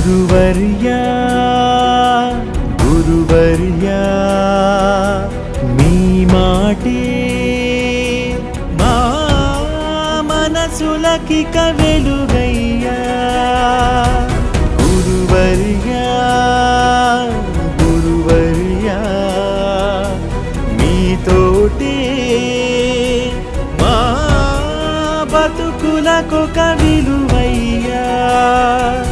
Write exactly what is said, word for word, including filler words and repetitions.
గురువర్యా గురువర్యా మీ మాటే మా మనసులకిక వెలుగయ్యా గురువర్యా గురువర్యా మీతోటే మా బతుకులకొక విలువయ్యా